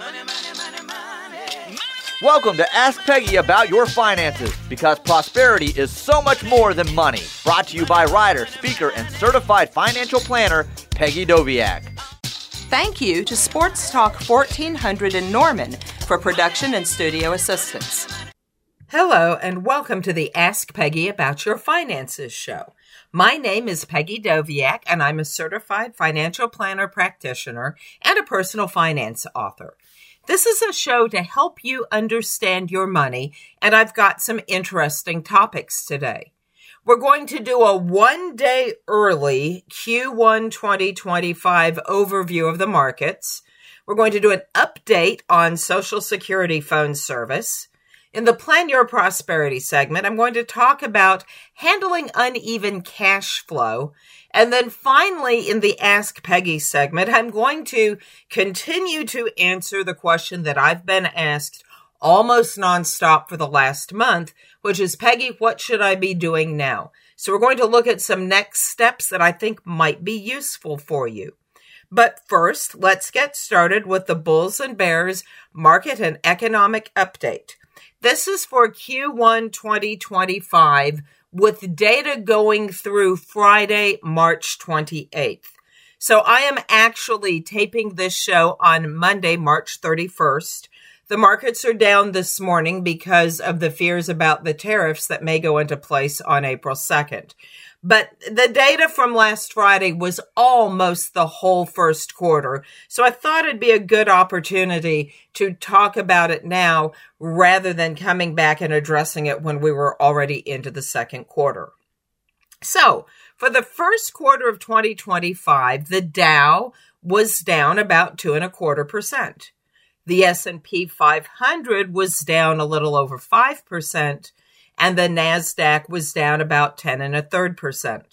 Welcome to Ask Peggy About Your Finances, because prosperity is so much more than money. Brought to you by writer, speaker, and certified financial planner, Peggy Doviak. Thank you to Sports Talk 1400 in Norman for production and studio assistance. Hello, and welcome to the Ask Peggy About Your Finances show. My name is Peggy Doviak, and I'm a certified financial planner practitioner and a personal finance author. This is a show to help you understand your money, and I've got some interesting topics today. We're going to do a one-day early Q1 2025 overview of the markets. We're going to do an update on Social Security phone service. In the Plan Your Prosperity segment, I'm going to talk about handling uneven cash flow. And then finally, in the Ask Peggy segment, I'm going to continue to answer the question that I've been asked almost nonstop for the last month, which is, Peggy, what should I be doing now? So we're going to look at some next steps that I think might be useful for you. But first, let's get started with the Bulls and Bears Market and Economic Update. This is for Q1 2025 with data going through Friday, March 28th. So I am actually taping this show on Monday, March 31st. The markets are down this morning because of the fears about the tariffs that may go into place on April 2nd. But the data from last Friday was almost the whole first quarter. So I thought it'd be a good opportunity to talk about it now rather than coming back and addressing it when we were already into the second quarter. So for the first quarter of 2025, the Dow was down about 2.25%. The S&P 500 was down a little over 5%. And the NASDAQ was down about 10.33%.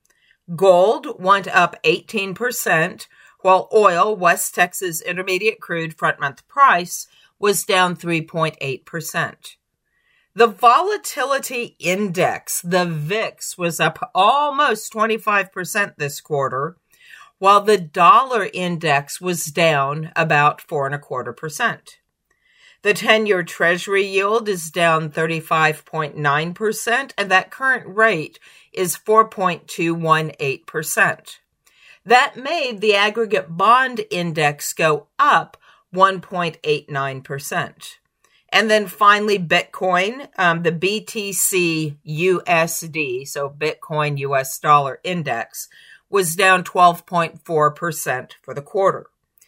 Gold went up 18%, while oil, West Texas Intermediate Crude front month price, was down 3.8%. The volatility index, the VIX, was up almost 25% this quarter, while the dollar index was down about 4.25%. The 10-year Treasury yield is down 35.9%, and that current rate is 4.218%. That made the aggregate bond index go up 1.89%. And then finally, Bitcoin, the BTC USD, so Bitcoin US dollar index, was down 12.4% for the quarter.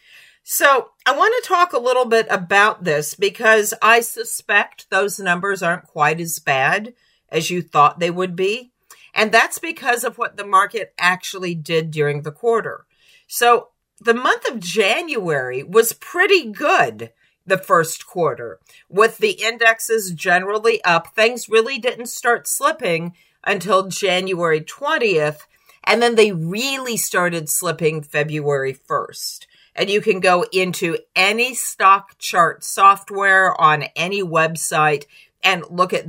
So I want to talk a little bit about this because I suspect those numbers aren't quite as bad as you thought they would be. And that's because of what the market actually did during the quarter. So the month of January was pretty good, the first quarter, with the indexes generally up. Things really didn't start slipping until January 20th, and then they really started slipping February 1st. And you can go into any stock chart software on any website and look at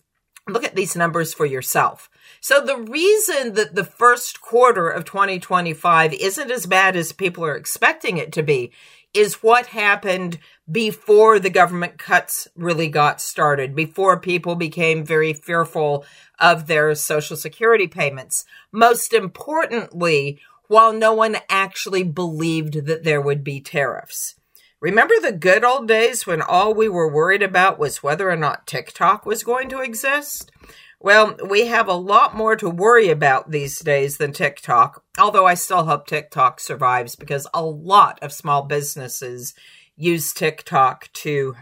these numbers for yourself. So the reason that the first quarter of 2025 isn't as bad as people are expecting it to be is what happened before the government cuts really got started, before people became very fearful of their Social Security payments. Most importantly, while no one actually believed that there would be tariffs. Remember the good old days when all we were worried about was whether or not TikTok was going to exist? Well, we have a lot more to worry about these days than TikTok, although I still hope TikTok survives because a lot of small businesses use TikTok to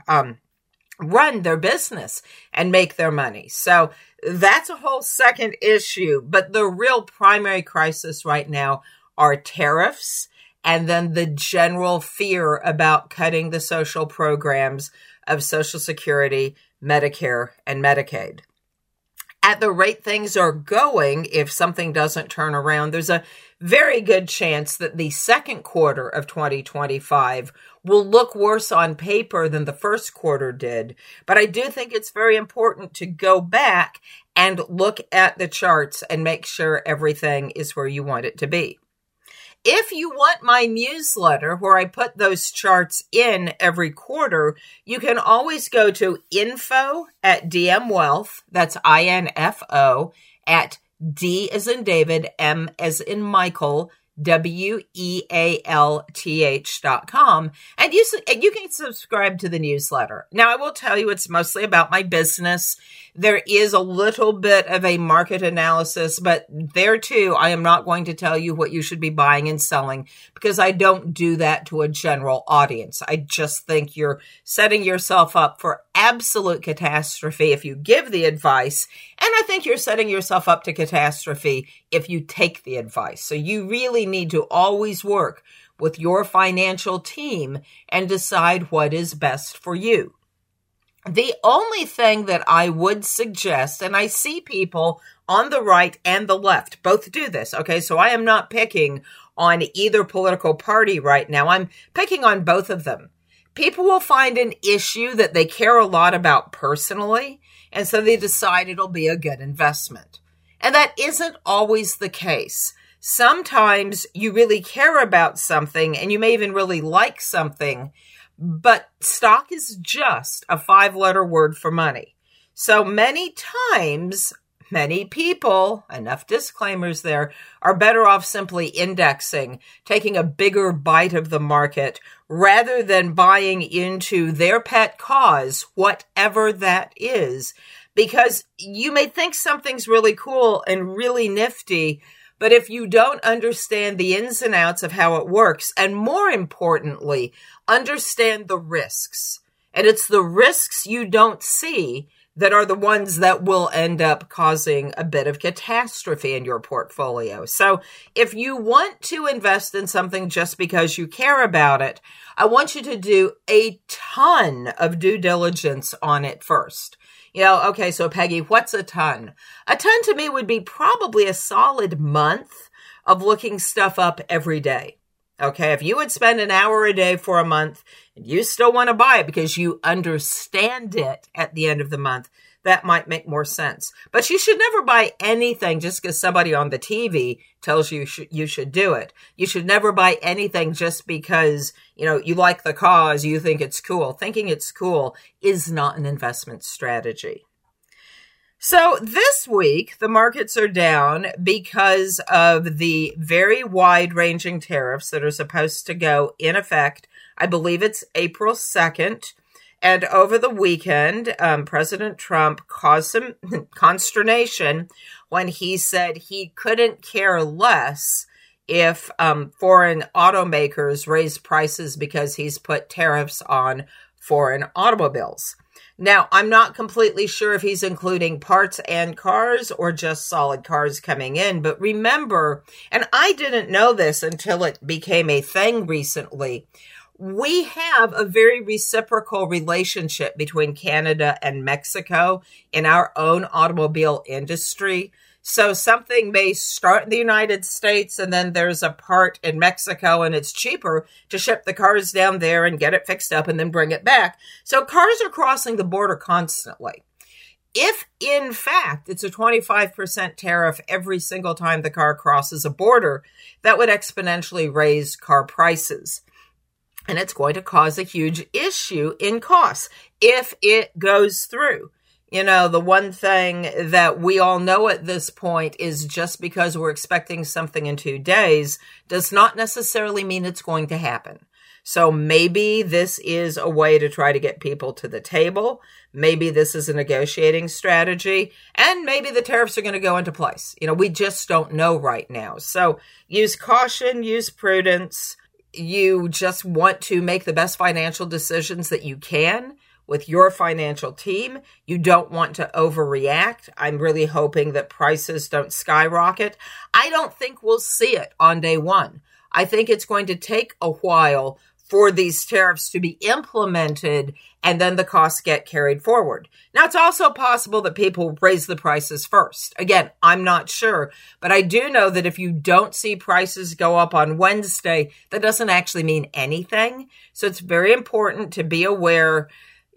run their business and make their money. So that's a whole second issue. But the real primary crisis right now are tariffs and then the general fear about cutting the social programs of Social Security, Medicare, and Medicaid. At the rate things are going, if something doesn't turn around, there's a very good chance that the second quarter of 2025 will look worse on paper than the first quarter did. But I do think it's very important to go back and look at the charts and make sure everything is where you want it to be. If you want my newsletter where I put those charts in every quarter, you can always go to info@dmwealth, that's INFO, at D as in David, M as in Michael, WEALTH.com, and you can subscribe to the newsletter. Now, I will tell you it's mostly about my business. There is a little bit of a market analysis, but there too, I am not going to tell you what you should be buying and selling because I don't do that to a general audience. I just think you're setting yourself up for absolute catastrophe if you give the advice, and I think you're setting yourself up to catastrophe if you take the advice. So you really need to always work with your financial team and decide what is best for you. The only thing that I would suggest, and I see people on the right and the left both do this, okay? So I am not picking on either political party right now. I'm picking on both of them. People will find an issue that they care a lot about personally, and so they decide it'll be a good investment. And that isn't always the case. Sometimes you really care about something, and you may even really like something, but stock is just a 5-letter word for money. So many times, many people, enough disclaimers there, are better off simply indexing, taking a bigger bite of the market, rather than buying into their pet cause, whatever that is. Because you may think something's really cool and really nifty, but if you don't understand the ins and outs of how it works, and more importantly, understand the risks, and it's the risks you don't see that are the ones that will end up causing a bit of catastrophe in your portfolio. So if you want to invest in something just because you care about it, I want you to do a ton of due diligence on it first. Okay, so Peggy, what's a ton? A ton to me would be probably a solid month of looking stuff up every day. Okay, if you would spend an hour a day for a month and you still want to buy it because you understand it at the end of the month, that might make more sense. But you should never buy anything just because somebody on the TV tells you you should do it. You should never buy anything just because, you like the cause, you think it's cool. Thinking it's cool is not an investment strategy. So this week, the markets are down because of the very wide-ranging tariffs that are supposed to go in effect. I believe it's April 2nd. And over the weekend, President Trump caused some consternation when he said he couldn't care less if foreign automakers raise prices because he's put tariffs on foreign automobiles. Now, I'm not completely sure if he's including parts and cars or just solid cars coming in, but remember, and I didn't know this until it became a thing recently, we have a very reciprocal relationship between Canada and Mexico in our own automobile industry. So something may start in the United States and then there's a part in Mexico and it's cheaper to ship the cars down there and get it fixed up and then bring it back. So cars are crossing the border constantly. If, in fact, it's a 25% tariff every single time the car crosses a border, that would exponentially raise car prices. And it's going to cause a huge issue in costs if it goes through. The one thing that we all know at this point is just because we're expecting something in 2 days does not necessarily mean it's going to happen. So maybe this is a way to try to get people to the table. Maybe this is a negotiating strategy, and maybe the tariffs are going to go into place. We just don't know right now. So use caution, use prudence. You just want to make the best financial decisions that you can with your financial team. You don't want to overreact. I'm really hoping that prices don't skyrocket. I don't think we'll see it on day one. I think it's going to take a while for these tariffs to be implemented and then the costs get carried forward. Now, it's also possible that people raise the prices first. Again, I'm not sure, but I do know that if you don't see prices go up on Wednesday, that doesn't actually mean anything. So it's very important to be aware.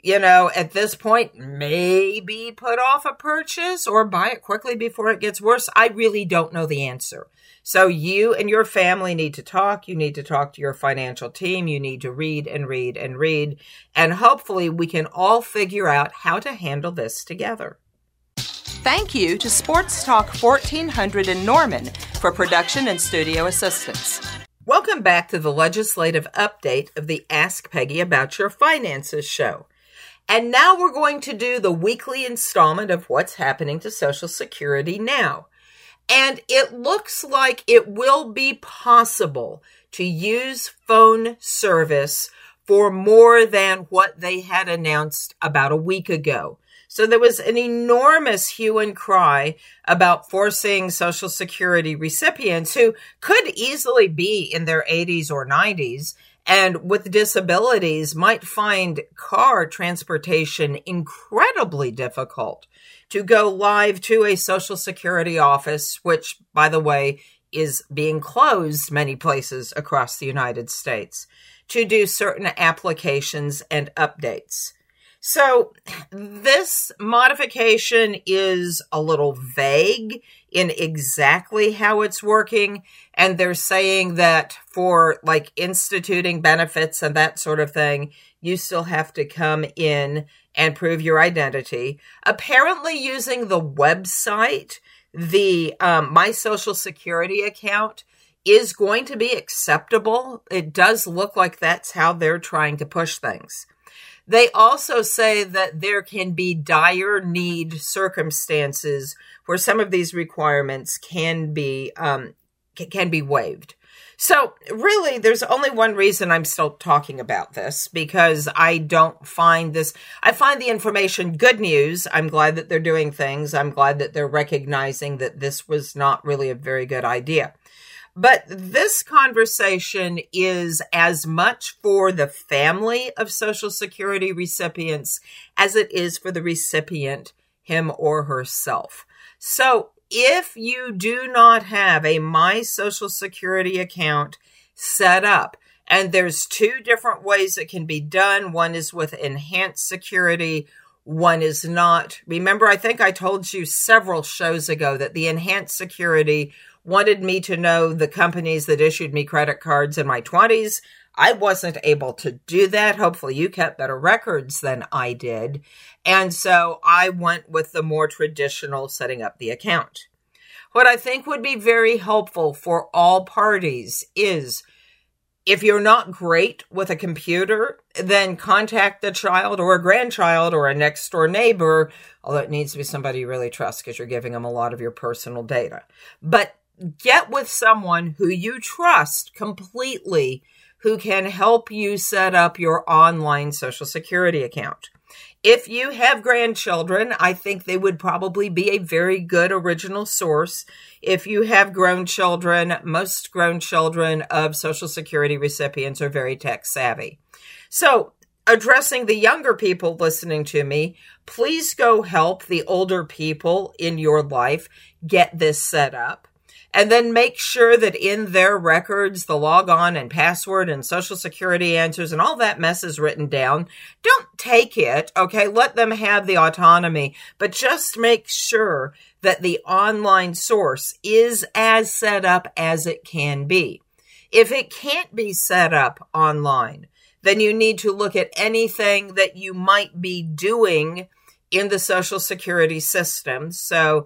at this point, maybe put off a purchase or buy it quickly before it gets worse? I really don't know the answer. So you and your family need to talk. You need to talk to your financial team. You need to read and read and read. And hopefully we can all figure out how to handle this together. Thank you to Sports Talk 1400 in Norman for production and studio assistance. Welcome back to the legislative update of the Ask Peggy About Your Finances show. And now we're going to do the weekly installment of what's happening to Social Security now. And it looks like it will be possible to use phone service for more than what they had announced about a week ago. So there was an enormous hue and cry about forcing Social Security recipients who could easily be in their 80s or 90s and with disabilities might find car transportation incredibly difficult to go live to a Social Security office, which, by the way, is being closed many places across the United States, to do certain applications and updates. So this modification is a little vague in exactly how it's working. And they're saying that for like instituting benefits and that sort of thing, you still have to come in and prove your identity. Apparently using the website, the My Social Security account is going to be acceptable. It does look like that's how they're trying to push things. They also say that there can be dire need circumstances where some of these requirements can be waived. So really, there's only one reason I'm still talking about this, because I find the information good news. I'm glad that they're doing things. I'm glad that they're recognizing that this was not really a very good idea. But this conversation is as much for the family of Social Security recipients as it is for the recipient, him or herself. So if you do not have a My Social Security account set up, and there's two different ways it can be done. One is with enhanced security. One is not. Remember, I think I told you several shows ago that the enhanced security wanted me to know the companies that issued me credit cards in my 20s. I wasn't able to do that. Hopefully you kept better records than I did. And so I went with the more traditional setting up the account. What I think would be very helpful for all parties is, if you're not great with a computer, then contact a child or a grandchild or a next door neighbor, although it needs to be somebody you really trust because you're giving them a lot of your personal data. But get with someone who you trust completely, who can help you set up your online Social Security account. If you have grandchildren, I think they would probably be a very good original source. If you have grown children, most grown children of Social Security recipients are very tech savvy. So, addressing the younger people listening to me, please go help the older people in your life get this set up. And then make sure that in their records, the logon and password and Social Security answers and all that mess is written down. Don't take it, okay? Let them have the autonomy, but just make sure that the online source is as set up as it can be. If it can't be set up online, then you need to look at anything that you might be doing in the Social Security system. So,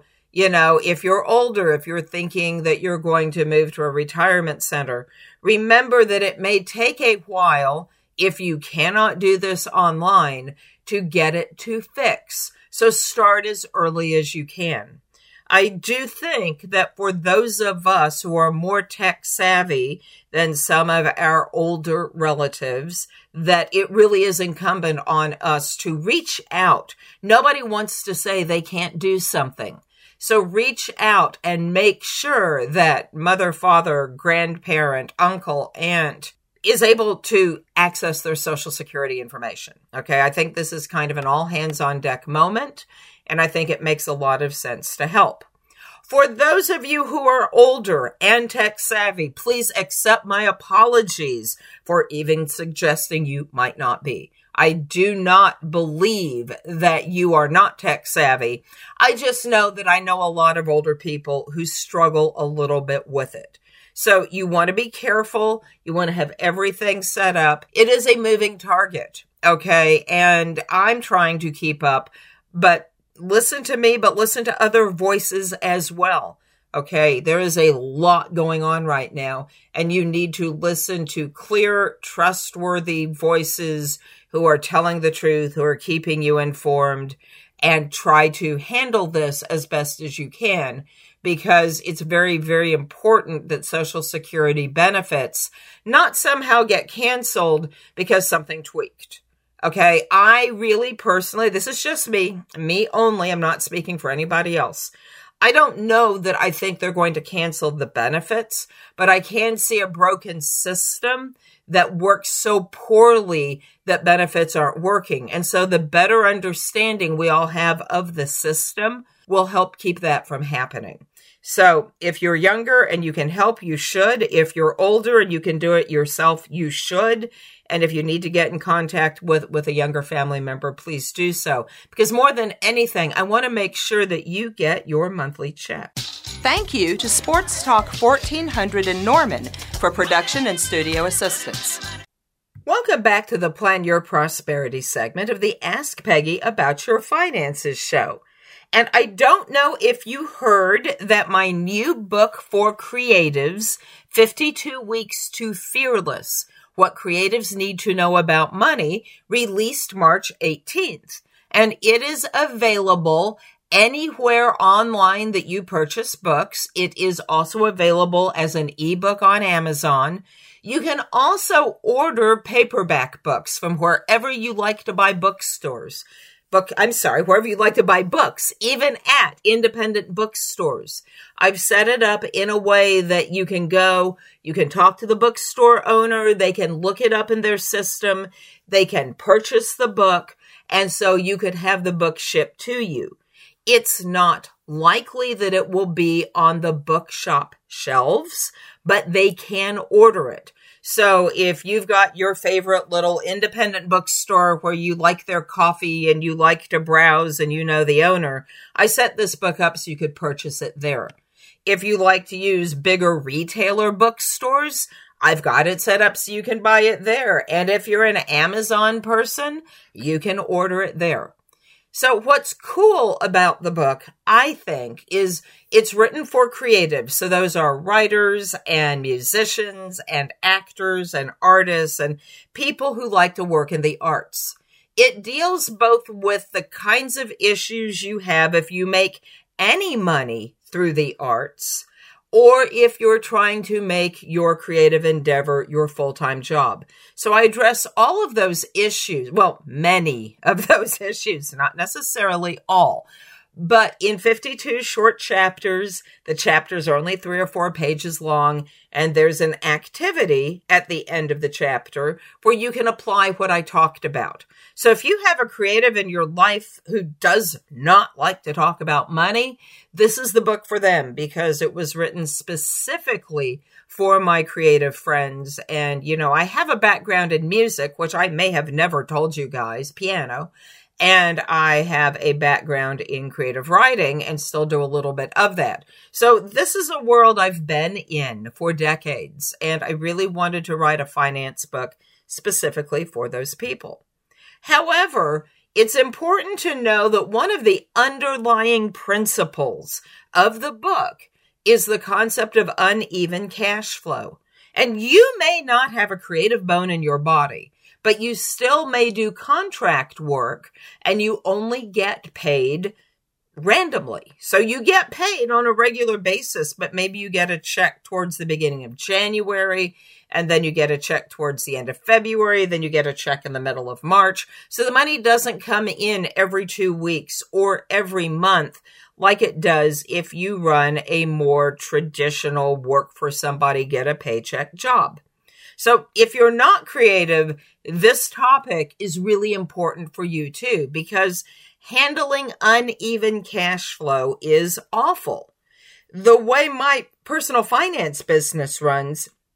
if you're older, if you're thinking that you're going to move to a retirement center, remember that it may take a while, if you cannot do this online, to get it to fix. So start as early as you can. I do think that for those of us who are more tech savvy than some of our older relatives, that it really is incumbent on us to reach out. Nobody wants to say they can't do something. So reach out and make sure that mother, father, grandparent, uncle, aunt is able to access their Social Security information. Okay, I think this is kind of an all hands on deck moment, and I think it makes a lot of sense to help. For those of you who are older and tech savvy, please accept my apologies for even suggesting you might not be. I do not believe that you are not tech savvy. I just know that I know a lot of older people who struggle a little bit with it. So you want to be careful. You want to have everything set up. It is a moving target, okay? And I'm trying to keep up, but listen to me, but listen to other voices as well. Okay, there is a lot going on right now, and you need to listen to clear, trustworthy voices who are telling the truth, who are keeping you informed, and try to handle this as best as you can, because it's very, very important that Social Security benefits not somehow get canceled because something tweaked. Okay, I really personally, this is just me only, I'm not speaking for anybody else. I don't know that I think they're going to cancel the benefits, but I can see a broken system that works so poorly that benefits aren't working. And so the better understanding we all have of the system will help keep that from happening. So if you're younger and you can help, you should. If you're older and you can do it yourself, you should. And if you need to get in contact with a younger family member, please do so. Because more than anything, I want to make sure that you get your monthly check. Thank you to Sports Talk 1400 in Norman for production and studio assistance. Welcome back to the Plan Your Prosperity segment of the Ask Peggy About Your Finances show. And I don't know if you heard that my new book for creatives, 52 Weeks to Fearless, What Creatives Need to Know About Money, released March 18th. And it is available anywhere online that you purchase books. It is also available as an ebook on Amazon. You can also order paperback books from wherever you like to buy bookstores. Wherever you like to buy books, even at independent bookstores. I've set it up in a way that you can talk to the bookstore owner, they can look it up in their system, they can purchase the book, and so you could have the book shipped to you. It's not likely that it will be on the bookshop shelves, but they can order it. So if you've got your favorite little independent bookstore where you like their coffee and you like to browse and you know the owner, I set this book up so you could purchase it there. If you like to use bigger retailer bookstores, I've got it set up so you can buy it there. And if you're an Amazon person, you can order it there. So what's cool about the book, I think, is it's written for creatives. So those are writers and musicians and actors and artists and people who like to work in the arts. It deals both with the kinds of issues you have if you make any money through the arts, or if you're trying to make your creative endeavor your full-time job. So I address all of those issues, well, many of those issues, not necessarily all, but in 52 short chapters. The chapters are only 3 or 4 pages long, and there's an activity at the end of the chapter where you can apply what I talked about. So if you have a creative in your life who does not like to talk about money, this is the book for them, because it was written specifically for my creative friends. And, I have a background in music, which I may have never told you guys, piano. And I have a background in creative writing and still do a little bit of that. So this is a world I've been in for decades. And I really wanted to write a finance book specifically for those people. However, it's important to know that one of the underlying principles of the book is the concept of uneven cash flow. And you may not have a creative bone in your body, but you still may do contract work and you only get paid randomly. So you get paid on a regular basis, but maybe you get a check towards the beginning of January, and then you get a check towards the end of February, then you get a check in the middle of March. So the money doesn't come in every 2 weeks or every month like it does if you run a more traditional work for somebody, get a paycheck job. So if you're not creative, this topic is really important for you too, because handling uneven cash flow is awful. The way my personal finance business runs,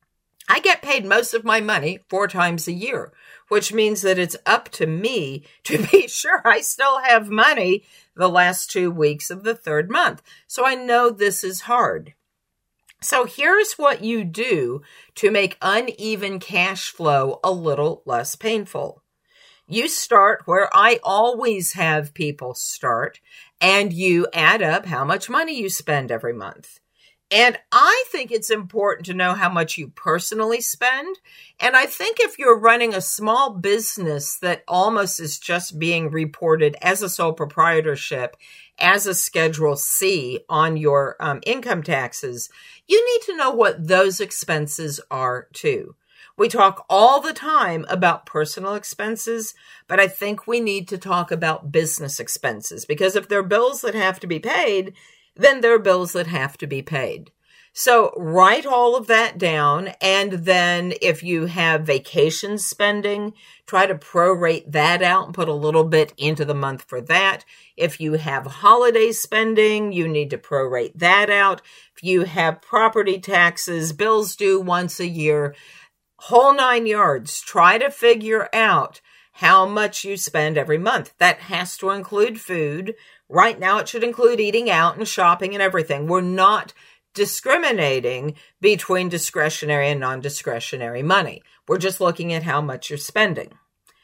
I get paid most of my money 4 times a year, which means that it's up to me to be sure I still have money the last 2 weeks of the 3rd month. So I know this is hard. So here's what you do to make uneven cash flow a little less painful. You start where I always have people start, and you add up how much money you spend every month. And I think it's important to know how much you personally spend. And I think if you're running a small business that almost is just being reported as a sole proprietorship, as a Schedule C on your income taxes, you need to know what those expenses are too. We talk all the time about personal expenses, but I think we need to talk about business expenses, because if there are bills that have to be paid, then there are bills that have to be paid. So write all of that down. And then if you have vacation spending, try to prorate that out and put a little bit into the month for that. If you have holiday spending, you need to prorate that out. If you have property taxes, bills due once a year, whole 9 yards, try to figure out how much you spend every month. That has to include food. Right now, it should include eating out and shopping and everything. We're not discriminating between discretionary and non-discretionary money. We're just looking at how much you're spending.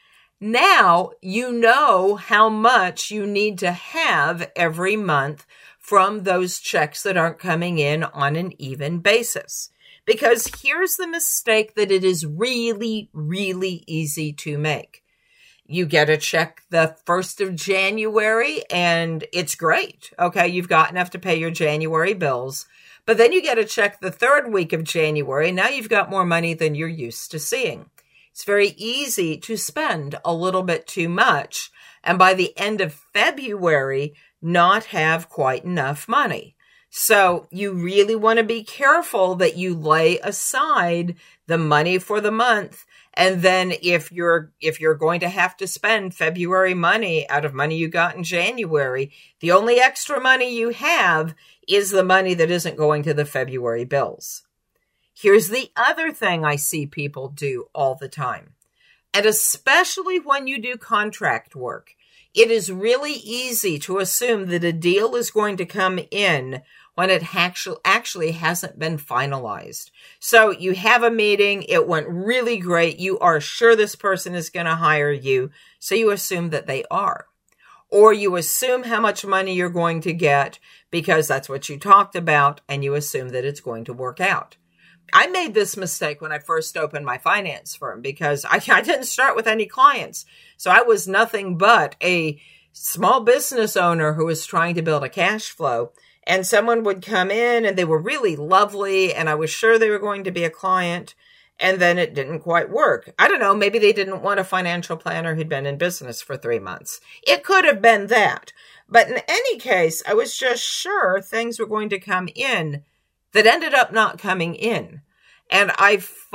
Now, you know how much you need to have every month from those checks that aren't coming in on an even basis. Because here's the mistake that it is really, really easy to make. You get a check the 1st of January and it's great. Okay, you've got enough to pay your January bills. But then you get a check the 3rd week of January. Now you've got more money than you're used to seeing. It's very easy to spend a little bit too much, and by the end of February, not have quite enough money. So you really want to be careful that you lay aside the money for the month. And then if you're going to have to spend February money out of money you got in January, the only extra money you have is the money that isn't going to the February bills. Here's the other thing I see people do all the time. And especially when you do contract work, it is really easy to assume that a deal is going to come in when it actually hasn't been finalized. So you have a meeting, it went really great, you are sure this person is going to hire you, so you assume that they are. Or you assume how much money you're going to get because that's what you talked about, and you assume that it's going to work out. I made this mistake when I first opened my finance firm because I didn't start with any clients. So I was nothing but a small business owner who was trying to build a cash flow. And someone would come in and they were really lovely and I was sure they were going to be a client, and then it didn't quite work. I don't know, maybe they didn't want a financial planner who'd been in business for 3 months. It could have been that. But in any case, I was just sure things were going to come in that ended up not coming in. And I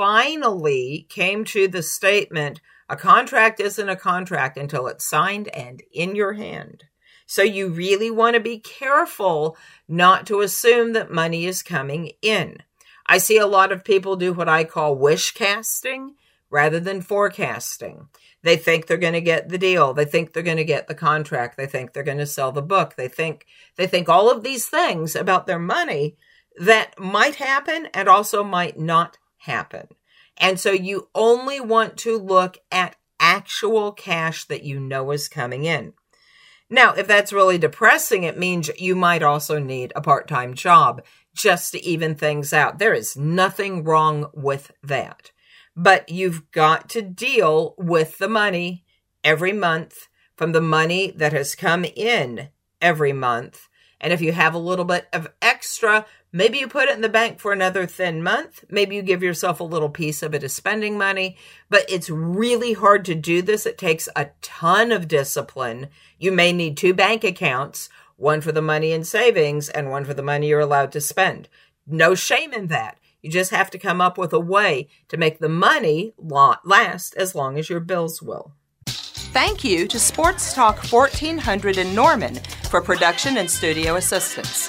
finally came to the statement, a contract isn't a contract until it's signed and in your hand. So you really want to be careful not to assume that money is coming in. I see a lot of people do what I call wish casting rather than forecasting. They think they're going to get the deal. They think they're going to get the contract. They think they're going to sell the book. They think all of these things about their money that might happen and also might not happen. And so you only want to look at actual cash that you know is coming in. Now, if that's really depressing, it means you might also need a part-time job just to even things out. There is nothing wrong with that. But you've got to deal with the money every month from the money that has come in every month. And if you have a little bit of extra, maybe you put it in the bank for another thin month. Maybe you give yourself a little piece of it as spending money. But it's really hard to do this. It takes a ton of discipline. You may need 2 bank accounts, one for the money in savings and one for the money you're allowed to spend. No shame in that. You just have to come up with a way to make the money last as long as your bills will. Thank you to Sports Talk 1400 in Norman for production and studio assistance.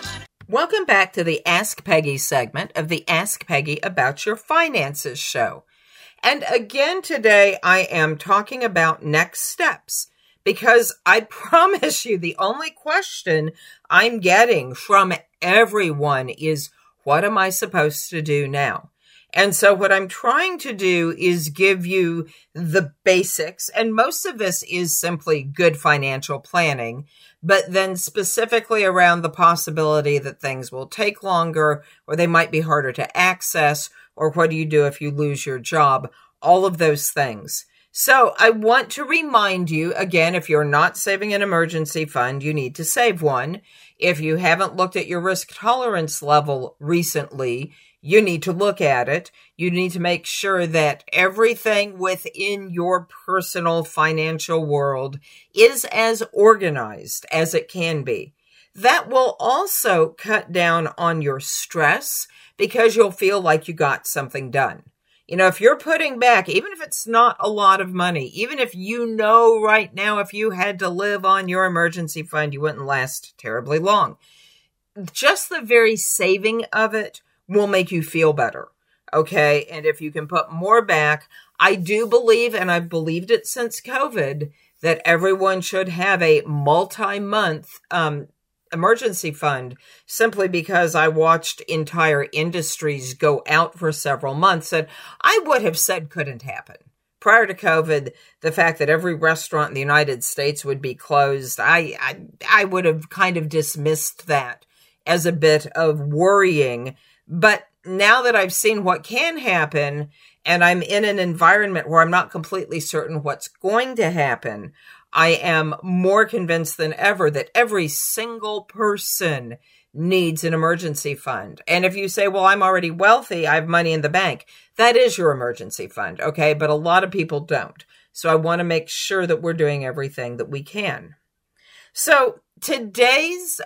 Welcome back to the Ask Peggy segment of the Ask Peggy About Your Finances show. And again today, I am talking about next steps because I promise you the only question I'm getting from everyone is, what am I supposed to do now? And so what I'm trying to do is give you the basics, and most of this is simply good financial planning, but then specifically around the possibility that things will take longer, or they might be harder to access, or what do you do if you lose your job, all of those things. So I want to remind you, again, if you're not saving an emergency fund, you need to save one. If you haven't looked at your risk tolerance level recently, you need to look at it. You need to make sure that everything within your personal financial world is as organized as it can be. That will also cut down on your stress because you'll feel like you got something done. You know, if you're putting back, even if it's not a lot of money, even if you know right now if you had to live on your emergency fund, you wouldn't last terribly long. Just the very saving of it will make you feel better, okay? And if you can put more back, I do believe, and I've believed it since COVID, that everyone should have a multi-month emergency fund, simply because I watched entire industries go out for several months that I would have said couldn't happen. Prior to COVID, the fact that every restaurant in the United States would be closed, I would have kind of dismissed that as a bit of worrying. But now that I've seen what can happen, and I'm in an environment where I'm not completely certain what's going to happen, I am more convinced than ever that every single person needs an emergency fund. And if you say, well, I'm already wealthy, I have money in the bank, that is your emergency fund, okay? But a lot of people don't. So I want to make sure that we're doing everything that we can. So today's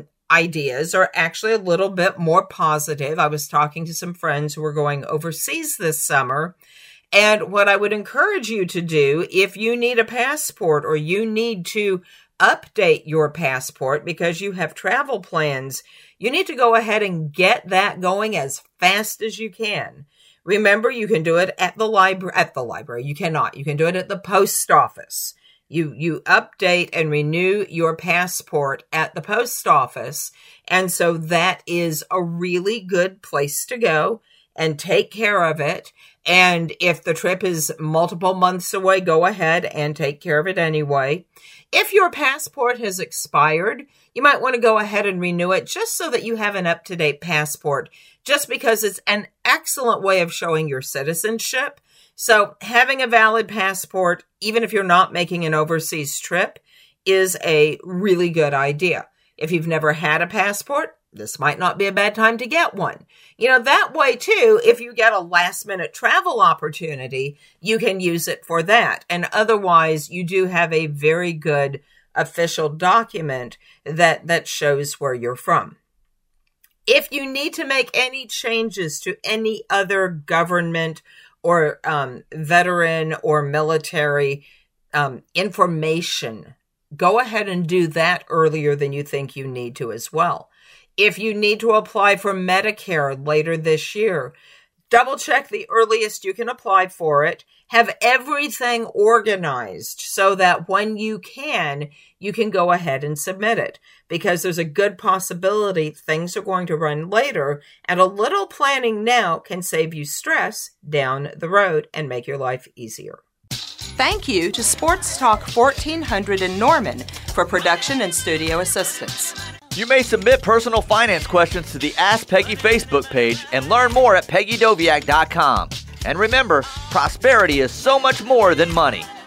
ideas are actually a little bit more positive. I was talking to some friends who were going overseas this summer, and what I would encourage you to do, if you need a passport or you need to update your passport because you have travel plans, you need to go ahead and get that going as fast as you can. Remember, you can do it at the library. You cannot. You can do it at the post office. You update and renew your passport at the post office. And so that is a really good place to go and take care of it. And if the trip is multiple months away, go ahead and take care of it anyway. If your passport has expired, you might want to go ahead and renew it just so that you have an up-to-date passport, just because it's an excellent way of showing your citizenship. So having a valid passport, even if you're not making an overseas trip, is a really good idea. If you've never had a passport, this might not be a bad time to get one. You know, that way too, if you get a last minute travel opportunity, you can use it for that. And otherwise, you do have a very good official document that shows where you're from. If you need to make any changes to any other government or veteran or military information, go ahead and do that earlier than you think you need to as well. If you need to apply for Medicare later this year, double check the earliest you can apply for it. Have everything organized so that when you can go ahead and submit it, because there's a good possibility things are going to run later, and a little planning now can save you stress down the road and make your life easier. Thank you to Sports Talk 1400 in Norman for production and studio assistance. You may submit personal finance questions to the Ask Peggy Facebook page and learn more at peggydoviak.com. And remember, prosperity is so much more than money.